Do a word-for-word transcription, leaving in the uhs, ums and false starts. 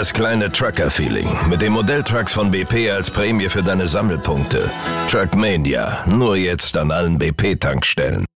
das kleine Trucker-Feeling mit den Modelltrucks von B P als Prämie für deine Sammelpunkte. Truckmania, nur jetzt an allen B P-Tankstellen.